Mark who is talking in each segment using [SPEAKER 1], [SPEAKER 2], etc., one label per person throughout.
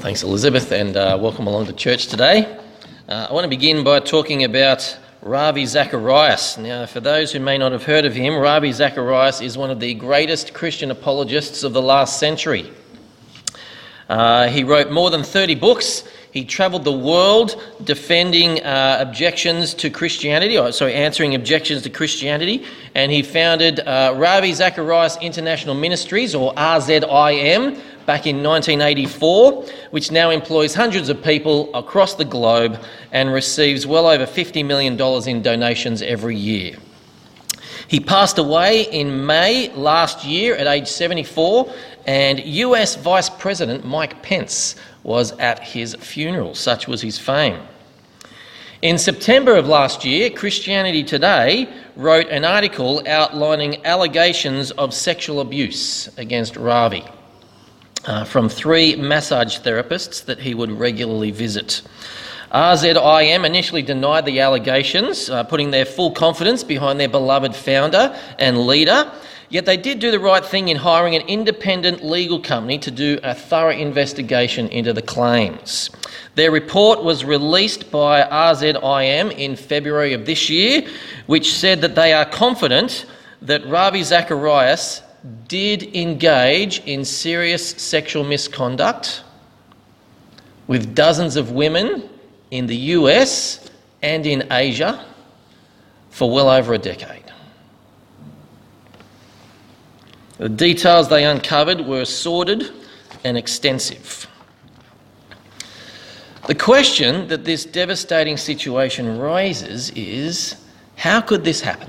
[SPEAKER 1] Thanks, Elizabeth, and welcome along to church today. I want to begin by talking about Ravi Zacharias. Now, for those who may not have heard of him, Ravi Zacharias is one of the greatest Christian apologists of the last century. He wrote more than 30 books. He travelled the world defending answering objections to Christianity, and he founded Ravi Zacharias International Ministries, or RZIM, back in 1984, which now employs hundreds of people across the globe and receives well over $50 million in donations every year. He passed away in May last year at age 74, and US Vice President Mike Pence was at his funeral. Such was his fame. In September of last year, Christianity Today wrote an article outlining allegations of sexual abuse against Ravi from 3 massage therapists that he would regularly visit. RZIM initially denied the allegations, putting their full confidence behind their beloved founder and leader, yet they did do the right thing in hiring an independent legal company to do a thorough investigation into the claims. Their report was released by RZIM in February of this year, which said that they are confident that Ravi Zacharias did engage in serious sexual misconduct with dozens of women in the US and in Asia for well over a decade. The details they uncovered were sordid and extensive. The question that this devastating situation raises is, how could this happen?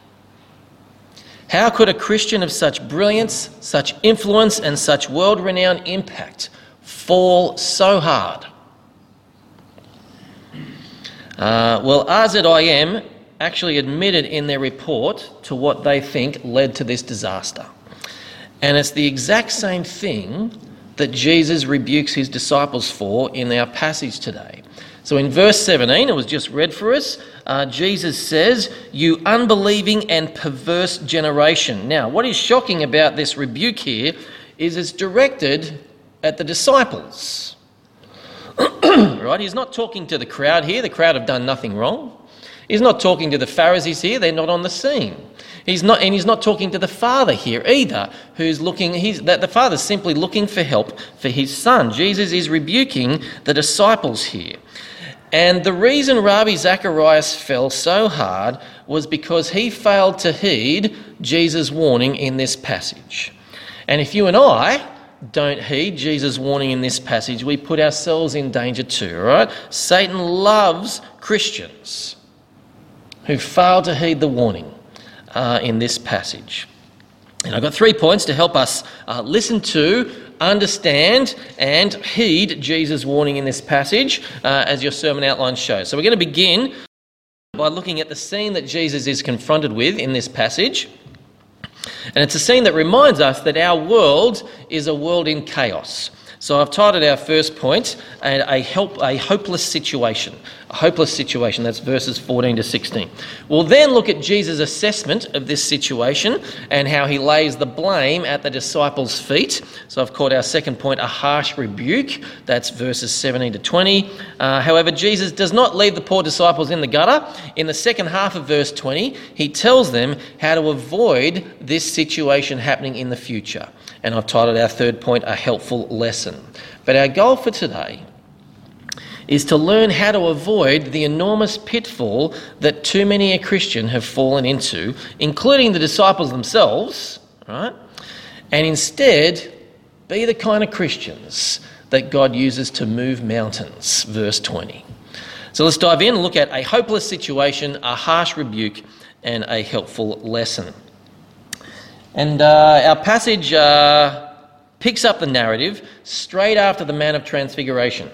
[SPEAKER 1] How could a Christian of such brilliance, such influence, and such world-renowned impact fall so hard? RZIM actually admitted in their report to what they think led to this disaster. And it's the exact same thing that Jesus rebukes his disciples for in our passage today. So in verse 17, it was just read for us, Jesus says, "You unbelieving and perverse generation." Now, what is shocking about this rebuke here is it's directed at the disciples. Right? He's not talking to the crowd here. The crowd have done nothing wrong. He's not talking to the Pharisees here. They're not on the scene. He's not talking to the Father here either, the Father's simply looking for help for his Son. Jesus is rebuking the disciples here. And the reason Ravi Zacharias fell so hard was because he failed to heed Jesus' warning in this passage. And if you and I don't heed Jesus' warning in this passage, we put ourselves in danger too, right? Satan loves Christians who fail to heed the warning in this passage. And I've got 3 points to help us listen to, understand and heed Jesus' warning in this passage, as your sermon outline shows. So we're going to begin by looking at the scene that Jesus is confronted with in this passage. And it's a scene that reminds us that our world is a world in chaos. So I've titled our first point, a hopeless situation. A hopeless situation, that's verses 14 to 16. We'll then look at Jesus' assessment of this situation and how he lays the blame at the disciples' feet. So I've called our second point a harsh rebuke. That's verses 17 to 20. However, Jesus does not leave the poor disciples in the gutter. In the second half of verse 20, he tells them how to avoid this situation happening in the future. And I've titled our third point a helpful lesson. But our goal for today is to learn how to avoid the enormous pitfall that too many a Christian have fallen into, including the disciples themselves, right? And instead, be the kind of Christians that God uses to move mountains, verse 20. So let's dive in and look at a hopeless situation, a harsh rebuke, and a helpful lesson. And our passage picks up the narrative straight after the Mount of Transfiguration.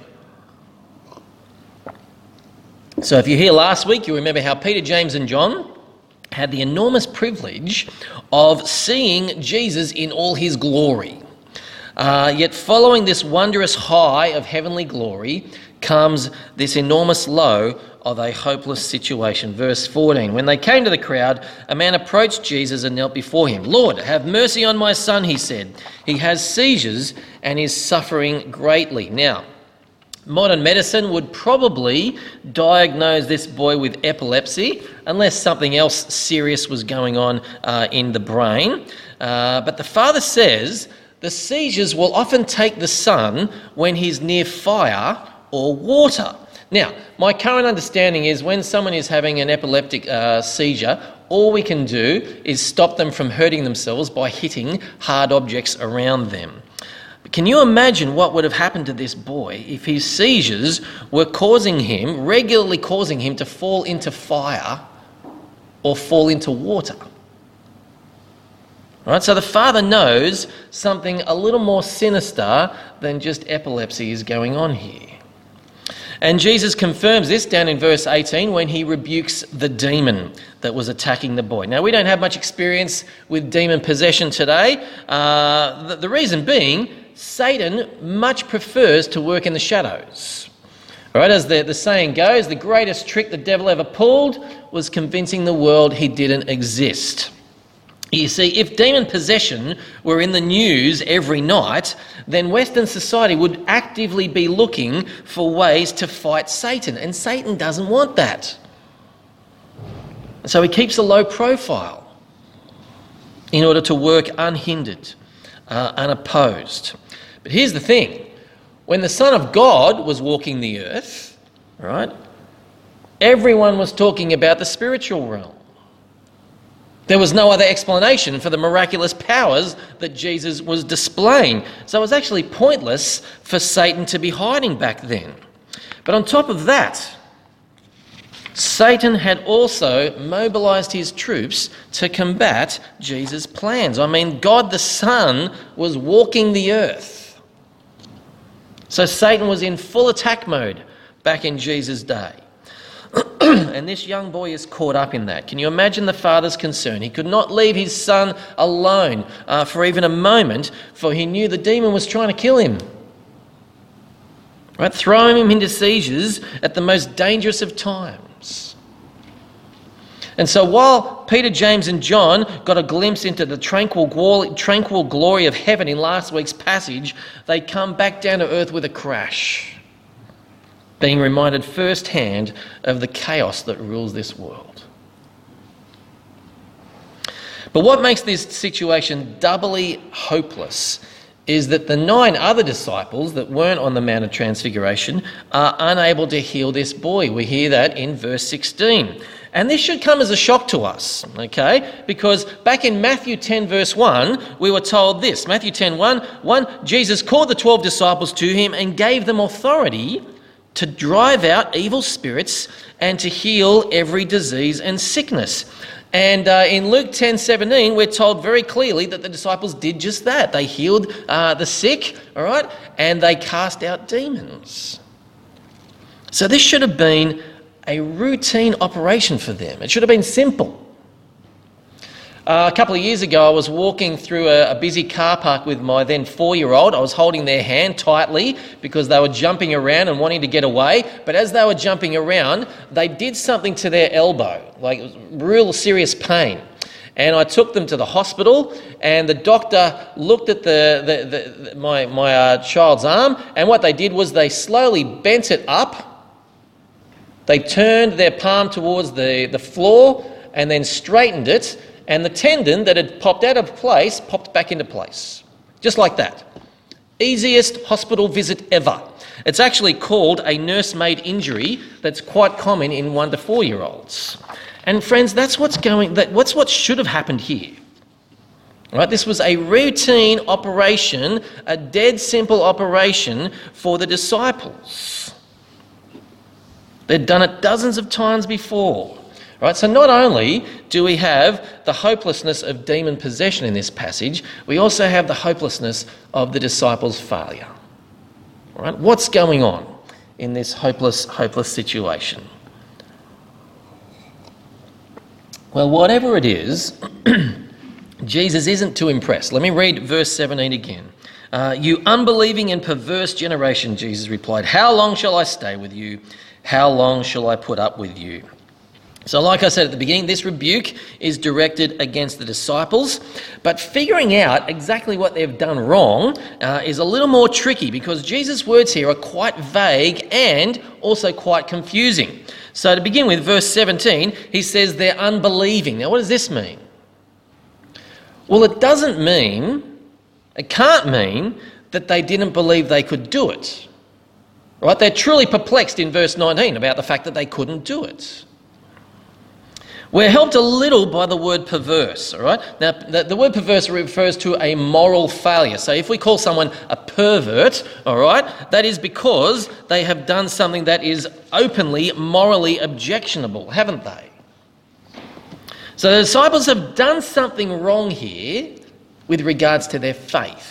[SPEAKER 1] So if you're here last week, you remember how Peter, James and John had the enormous privilege of seeing Jesus in all his glory. Yet following this wondrous high of heavenly glory comes this enormous low of a hopeless situation. Verse 14, when they came to the crowd, a man approached Jesus and knelt before him. "Lord, have mercy on my son," he said. "He has seizures and is suffering greatly." Now, modern medicine would probably diagnose this boy with epilepsy unless something else serious was going on in the brain. But the father says the seizures will often take the son when he's near fire or water. Now, my current understanding is when someone is having an epileptic seizure, all we can do is stop them from hurting themselves by hitting hard objects around them. But can you imagine what would have happened to this boy if his seizures were regularly causing him to fall into fire or fall into water? Right, so the father knows something a little more sinister than just epilepsy is going on here. And Jesus confirms this down in verse 18 when he rebukes the demon that was attacking the boy. Now, we don't have much experience with demon possession today. The reason being, Satan much prefers to work in the shadows. All right, as the saying goes, the greatest trick the devil ever pulled was convincing the world he didn't exist. You see, if demon possession were in the news every night, then Western society would actively be looking for ways to fight Satan, and Satan doesn't want that. So he keeps a low profile in order to work unhindered, unopposed. But here's the thing. When the Son of God was walking the earth, right, everyone was talking about the spiritual realm. There was no other explanation for the miraculous powers that Jesus was displaying. So it was actually pointless for Satan to be hiding back then. But on top of that, Satan had also mobilized his troops to combat Jesus' plans. I mean, God the Son was walking the earth. So Satan was in full attack mode back in Jesus' day. And this young boy is caught up in that. Can you imagine the father's concern? He could not leave his son alone for even a moment, for he knew the demon was trying to kill him. Right? Throwing him into seizures at the most dangerous of times. And so while Peter, James and John got a glimpse into the tranquil glory of heaven in last week's passage, they come back down to earth with a crash, being reminded firsthand of the chaos that rules this world. But what makes this situation doubly hopeless is that the 9 other disciples that weren't on the Mount of Transfiguration are unable to heal this boy. We hear that in verse 16. And this should come as a shock to us, okay? Because back in Matthew 10 verse 1, we were told this. Matthew 10, 1, Jesus called the 12 disciples to him and gave them authority to drive out evil spirits and to heal every disease and sickness. And in Luke 10:17, we're told very clearly that the disciples did just that. They healed the sick, all right, and they cast out demons. So this should have been a routine operation for them. It should have been simple. A couple of years ago, I was walking through a busy car park with my then 4-year-old. I was holding their hand tightly because they were jumping around and wanting to get away. But as they were jumping around, they did something to their elbow, like it was real serious pain. And I took them to the hospital, and the doctor looked at my child's arm, and what they did was they slowly bent it up. They turned their palm towards the floor and then straightened it. And the tendon that had popped out of place popped back into place. Just like that. Easiest hospital visit ever. It's actually called a nursemaid injury that's quite common in 1 to 4-year-olds. And friends, that's what should have happened here. Right? This was a routine operation, a dead simple operation for the disciples. They'd done it dozens of times before. Right, so not only do we have the hopelessness of demon possession in this passage, we also have the hopelessness of the disciples' failure. Right? What's going on in this hopeless situation? Well, whatever it is, Jesus isn't too impressed. Let me read verse 17 again. You unbelieving and perverse generation, Jesus replied, how long shall I stay with you? How long shall I put up with you? So like I said at the beginning, this rebuke is directed against the disciples, but figuring out exactly what they've done wrong is a little more tricky because Jesus' words here are quite vague and also quite confusing. So to begin with, verse 17, he says they're unbelieving. Now what does this mean? Well, it can't mean that they didn't believe they could do it. Right? They're truly perplexed in verse 19 about the fact that they couldn't do it. We're helped a little by the word perverse, all right? Now, the word perverse refers to a moral failure. So if we call someone a pervert, all right, that is because they have done something that is openly, morally objectionable, haven't they? So the disciples have done something wrong here with regards to their faith.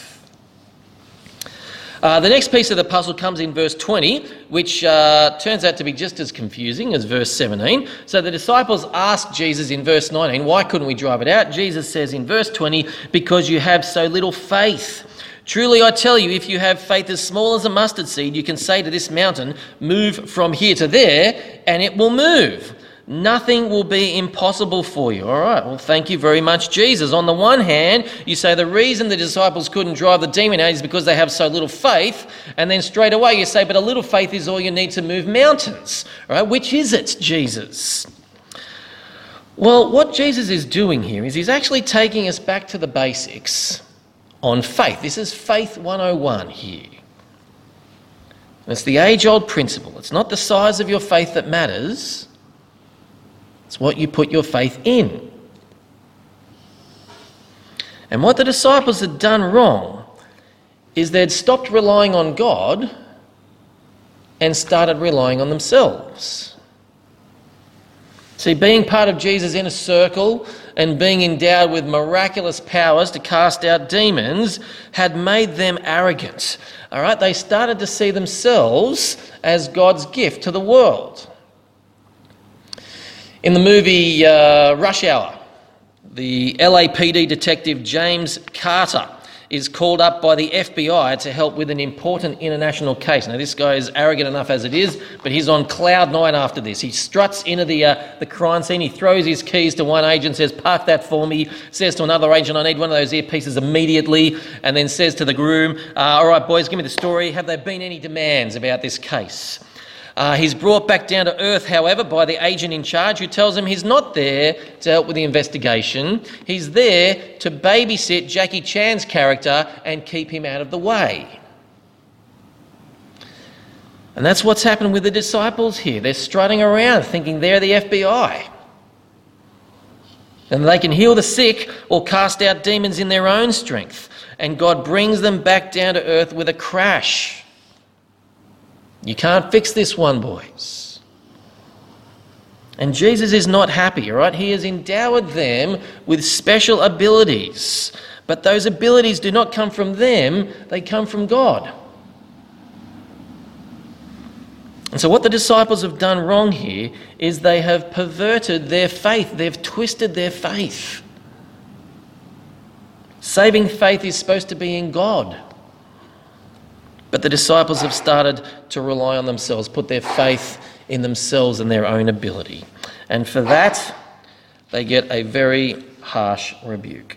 [SPEAKER 1] The next piece of the puzzle comes in verse 20, which turns out to be just as confusing as verse 17. So the disciples ask Jesus in verse 19, why couldn't we drive it out? Jesus says in verse 20, because you have so little faith. Truly I tell you, if you have faith as small as a mustard seed, you can say to this mountain, move from here to there, and it will move. Nothing will be impossible for you. All right, well, thank you very much, Jesus. On the one hand, you say the reason the disciples couldn't drive the demon out is because they have so little faith. And then straight away you say, but a little faith is all you need to move mountains. All right, which is it, Jesus? Well, what Jesus is doing here is he's actually taking us back to the basics on faith. This is Faith 101 here. It's the age-old principle. It's not the size of your faith that matters. It's what you put your faith in. And what the disciples had done wrong is they'd stopped relying on God and started relying on themselves. See, being part of Jesus' inner circle and being endowed with miraculous powers to cast out demons had made them arrogant. All right, they started to see themselves as God's gift to the world. In the movie Rush Hour, the LAPD detective James Carter is called up by the FBI to help with an important international case. Now, this guy is arrogant enough as it is, but he's on cloud nine after this. He struts into the crime scene, he throws his keys to one agent, says, park that for me, says to another agent, I need one of those earpieces immediately, and then says to the groom, all right, boys, give me the story. Have there been any demands about this case? He's brought back down to earth, however, by the agent in charge who tells him he's not there to help with the investigation. He's there to babysit Jackie Chan's character and keep him out of the way. And that's what's happened with the disciples here. They're strutting around thinking they're the FBI. And they can heal the sick or cast out demons in their own strength. And God brings them back down to earth with a crash. You can't fix this one, boys. And Jesus is not happy, all right? He has endowed them with special abilities. But those abilities do not come from them, they come from God. And so what the disciples have done wrong here is they have perverted their faith. They've twisted their faith. Saving faith is supposed to be in God. But the disciples have started to rely on themselves, put their faith in themselves and their own ability. And for that, they get a very harsh rebuke.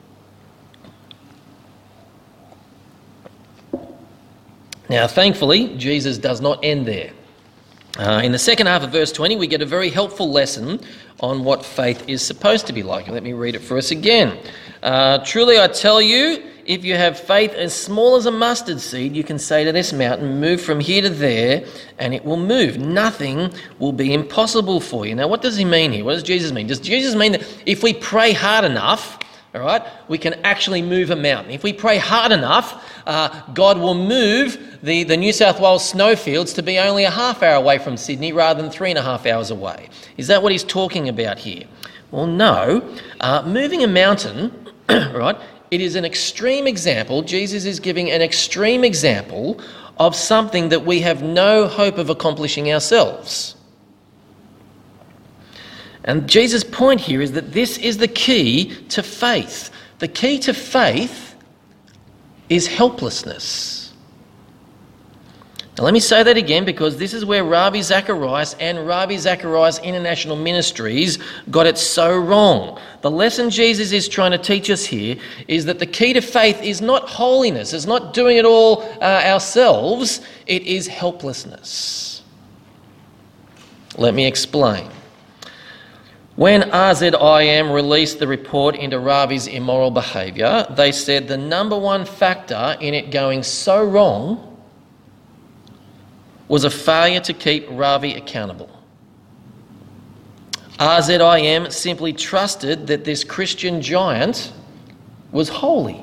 [SPEAKER 1] Now, thankfully, Jesus does not end there. In the second half of verse 20, we get a very helpful lesson on what faith is supposed to be like. Let me read it for us again. Truly I tell you, if you have faith as small as a mustard seed, you can say to this mountain, move from here to there, and it will move. Nothing will be impossible for you. Now, what does he mean here? What does Jesus mean? Does Jesus mean that if we pray hard enough, all right, we can actually move a mountain? If we pray hard enough, God will move the New South Wales snowfields to be only a half hour away from Sydney rather than 3.5 hours away. Is that what he's talking about here? Well, no. Moving a mountain, right, it is an extreme example. Jesus is giving an extreme example of something that we have no hope of accomplishing ourselves. And Jesus' point here is that this is the key to faith. The key to faith is helplessness. Now let me say that again, because this is where Ravi Zacharias and Ravi Zacharias International Ministries got it so wrong. The lesson Jesus is trying to teach us here is that the key to faith is not holiness, it's not doing it all ourselves, it is helplessness. Let me explain. When RZIM released the report into Ravi's immoral behaviour, they said the number one factor in it going so wrong was a failure to keep Ravi accountable. RZIM simply trusted that this Christian giant was holy.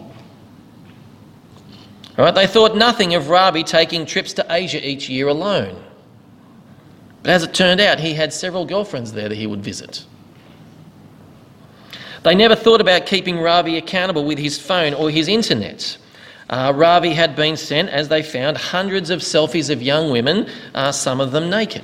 [SPEAKER 1] Right? They thought nothing of Ravi taking trips to Asia each year alone. But as it turned out, he had several girlfriends there that he would visit. They never thought about keeping Ravi accountable with his phone or his internet. Ravi had been sent, as they found, hundreds of selfies of young women, some of them naked.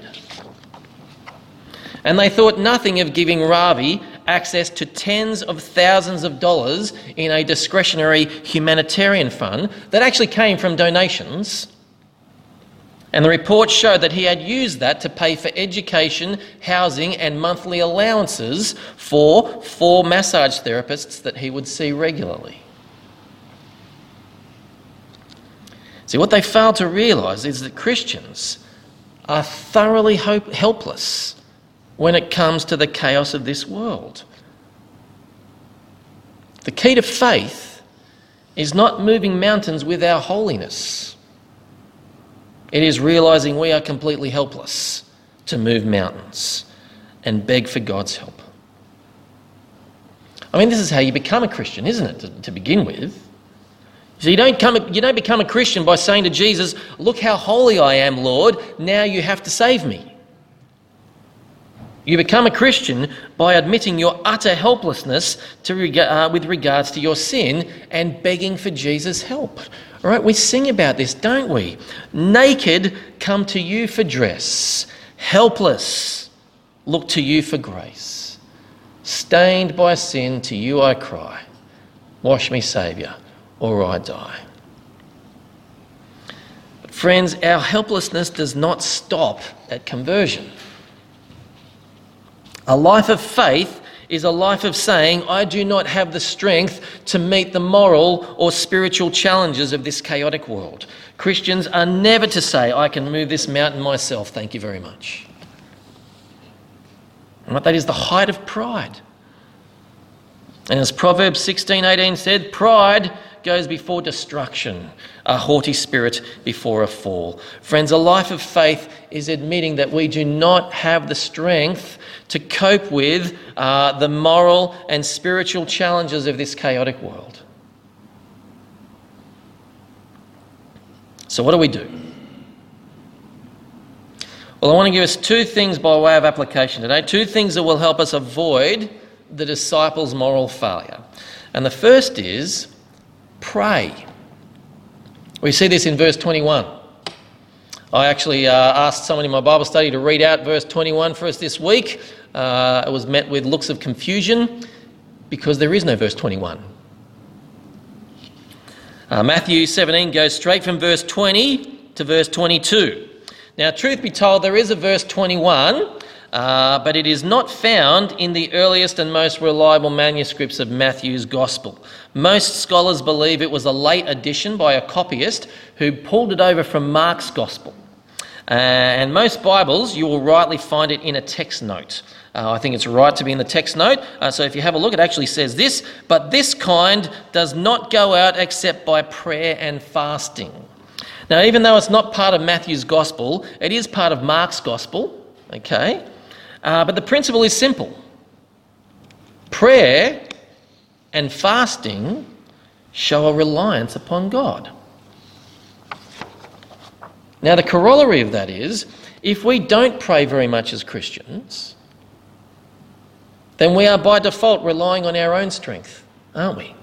[SPEAKER 1] And they thought nothing of giving Ravi access to tens of thousands of dollars in a discretionary humanitarian fund that actually came from donations. And the report showed that he had used that to pay for education, housing and monthly allowances for 4 massage therapists that he would see regularly. See, what they failed to realise is that Christians are thoroughly helpless when it comes to the chaos of this world. The key to faith is not moving mountains with our holiness. It is realising we are completely helpless to move mountains and beg for God's help. I mean, this is how you become a Christian, isn't it, to begin with? So you don't become a Christian by saying to Jesus, "Look how holy I am, Lord, now you have to save me." You become a Christian by admitting your utter helplessness with regards to your sin and begging for Jesus' help. All right, we sing about this, don't we? Naked, come to you for dress. Helpless, look to you for grace. Stained by sin, to you I cry. Wash me, Saviour, or I die. But friends, our helplessness does not stop at conversion. A life of faith is a life of saying, I do not have the strength to meet the moral or spiritual challenges of this chaotic world. Christians are never to say, I can move this mountain myself, thank you very much. And that is the height of pride. And as Proverbs 16:18 said, pride goes before destruction, a haughty spirit before a fall. Friends, a life of faith is admitting that we do not have the strength to cope with the moral and spiritual challenges of this chaotic world. So what do? Well, I want to give us 2 things by way of application today, 2 things that will help us avoid the disciples' moral failure. And the first is pray. We see this in verse 21. I actually asked someone in my Bible study to read out verse 21 for us this week. It was met with looks of confusion because there is no verse 21. Matthew 17 goes straight from verse 20 to verse 22. Now, truth be told, there is a verse 21, but it is not found in the earliest and most reliable manuscripts of Matthew's Gospel. Most scholars believe it was a late addition by a copyist who pulled it over from Mark's Gospel. And most Bibles, you will rightly find it in a text note. I think it's right to be in the text note. So if you have a look, it actually says this, but this kind does not go out except by prayer and fasting. Now, even though it's not part of Matthew's Gospel, it is part of Mark's Gospel, okay? But the principle is simple. Prayer and fasting show a reliance upon God. Now, the corollary of that is, if we don't pray very much as Christians, then we are by default relying on our own strength, aren't we?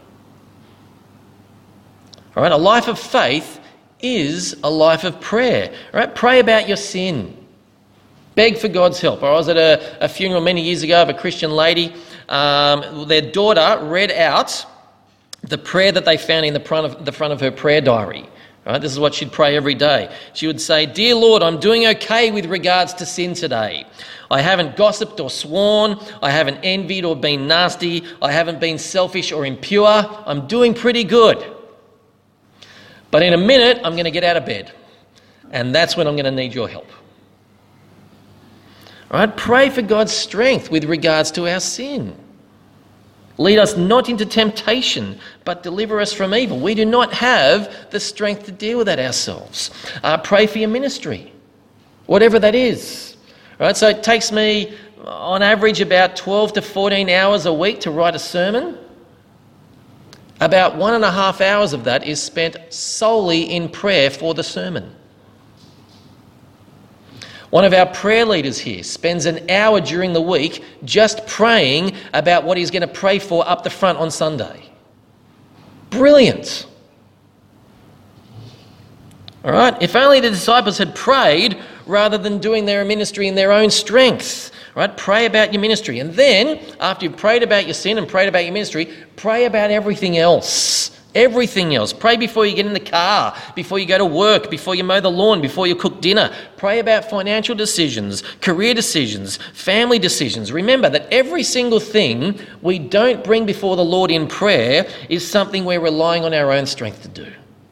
[SPEAKER 1] All right, a life of faith is a life of prayer. All right, pray about your sin. Beg for God's help. I was at a funeral many years ago of a Christian lady. Their daughter read out the prayer that they found in the front of her prayer diary. Right? This is what she'd pray every day. She would say, "Dear Lord, I'm doing okay with regards to sin today. I haven't gossiped or sworn. I haven't envied or been nasty. I haven't been selfish or impure. I'm doing pretty good. But in a minute, I'm going to get out of bed. And that's when I'm going to need your help." All right? Pray for God's strength with regards to our sin. Lead us not into temptation, but deliver us from evil. We do not have the strength to deal with that ourselves. Pray for your ministry, whatever that is. All right? So it takes me, on average, about 12 to 14 hours a week to write a sermon. About 1.5 hours of that is spent solely in prayer for the sermon. One of our prayer leaders here spends an hour during the week just praying about what he's going to pray for up the front on Sunday. Brilliant. All right? If only the disciples had prayed rather than doing their ministry in their own strength. Right? Pray about your ministry. And then, after you've prayed about your sin and prayed about your ministry, pray about everything else. Everything else. Pray before you get in the car, before you go to work, before you mow the lawn, before you cook dinner. Pray about financial decisions, career decisions, family decisions. Remember that every single thing we don't bring before the Lord in prayer is something we're relying on our own strength to do.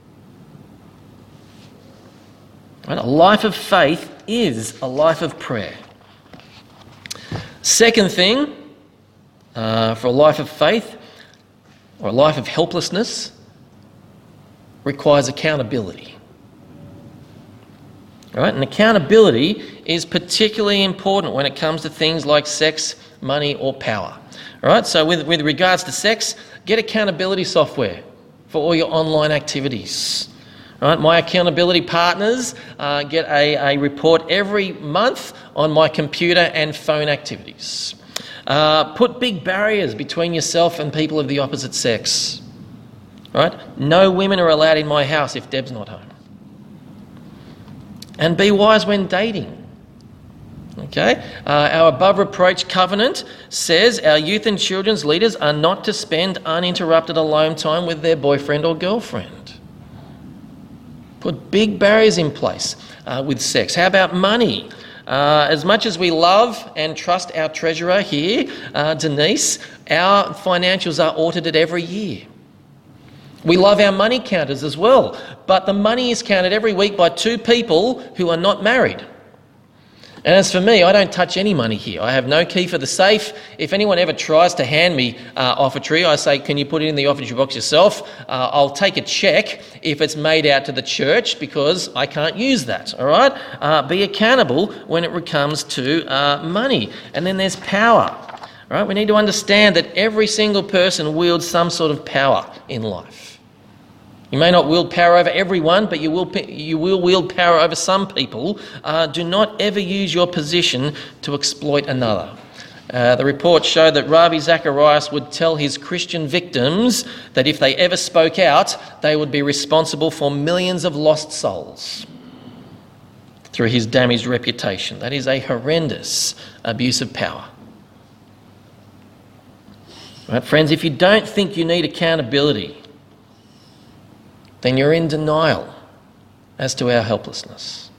[SPEAKER 1] Right? A life of faith is a life of prayer. Second thing, for a life of faith, or a life of helplessness, requires accountability. All right? And accountability is particularly important when it comes to things like sex, money, or power. All right? So with regards to sex, get accountability software for all your online activities. All right? My accountability partners get a report every month on my computer and phone activities. Put big barriers between yourself and people of the opposite sex. Right? No women are allowed in my house if Deb's not home. And be wise when dating. Okay? Our above reproach covenant says our youth and children's leaders are not to spend uninterrupted alone time with their boyfriend or girlfriend. Put big barriers in place with sex. How about money? As much as we love and trust our treasurer here, Denise, our financials are audited every year. We love our money counters as well, but the money is counted every week by two people who are not married. And as for me, I don't touch any money here. I have no key for the safe. If anyone ever tries to hand me offertory, I say, "Can you put it in the offertory box yourself?" I'll take a cheque if it's made out to the church because I can't use that, all right? Be accountable when it comes to money. And then there's power, all right? We need to understand that every single person wields some sort of power in life. You may not wield power over everyone, but you will wield power over some people. Do not ever use your position to exploit another. The reports show that Ravi Zacharias would tell his Christian victims that if they ever spoke out, they would be responsible for millions of lost souls through his damaged reputation. That is a horrendous abuse of power. Right, friends, if you don't think you need accountability, then you're in denial as to our helplessness.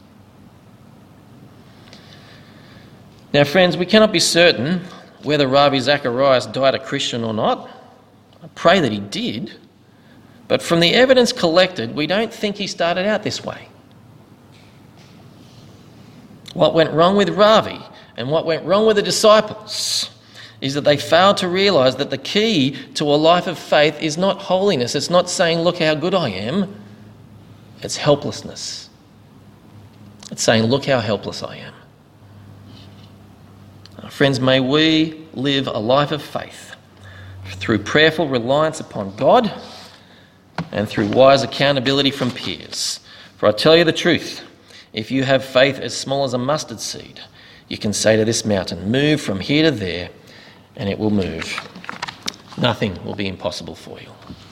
[SPEAKER 1] Now, friends, we cannot be certain whether Ravi Zacharias died a Christian or not. I pray that he did. But from the evidence collected, we don't think he started out this way. What went wrong with Ravi and what went wrong with the disciples is that they failed to realise that the key to a life of faith is not holiness. It's not saying, "Look how good I am." It's helplessness. It's saying, "Look how helpless I am." Friends, may we live a life of faith through prayerful reliance upon God and through wise accountability from peers. For I tell you the truth, if you have faith as small as a mustard seed, you can say to this mountain, "Move from here to there," and it will move. Nothing will be impossible for you.